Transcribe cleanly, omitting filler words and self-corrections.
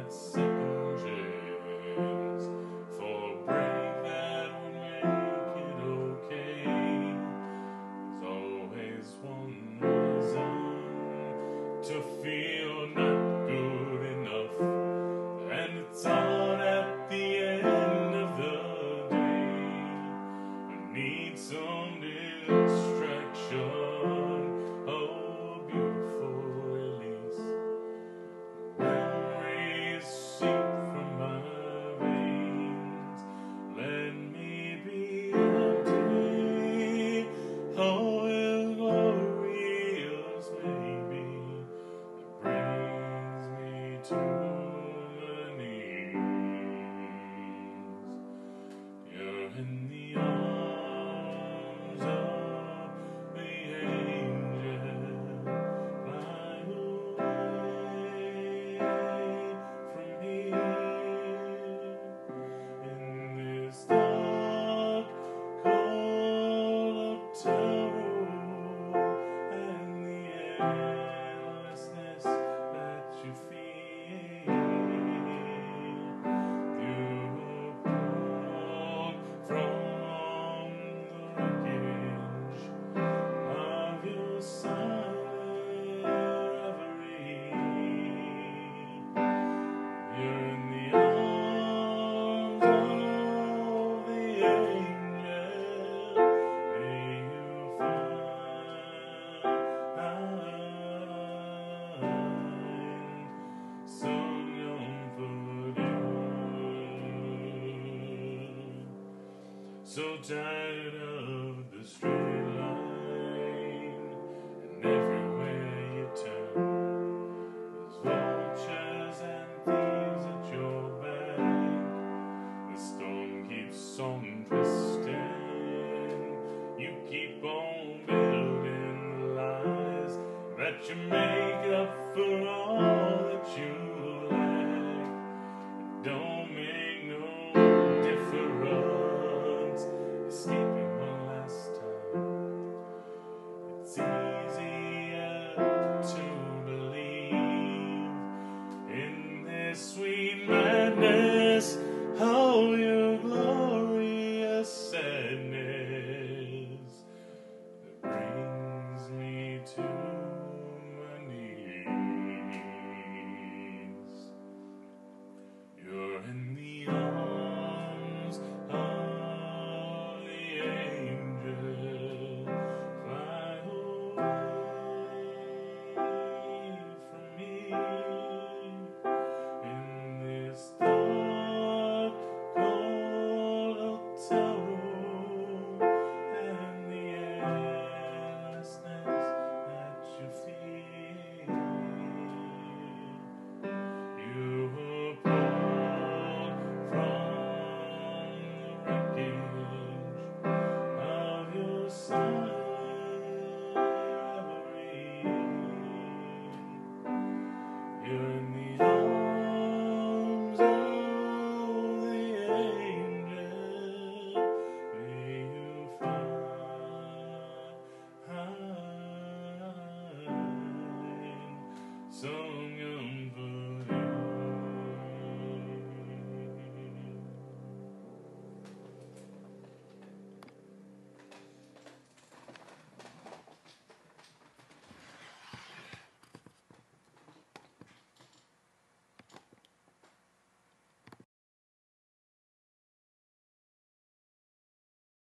that second chance for a break that would make it okay. There's always one reason to feel not good enough, and it's on at the end of the day. I need some distraction, oh beautiful release. Memories seep from my veins, let me be empty. Oh, if glorious maybe that brings me to my knees. You're in the arms of the angel, fly away from here. In this dark, cold hotel room, and the endlessness that you feel, you pulled from the wreckage of your silent reverie. You're in the arms of the angel. May you find some comfort. So tired of the straight line, and everywhere you turn, there's vultures and thieves at your back. The storm keeps on twisting. You keep on building the lies that you make up for all that you lack. It don't make no difference escaping one last time. It's easier to believe in this sweet madness. Oh, your glorious sadness that brings me to my knees. You're in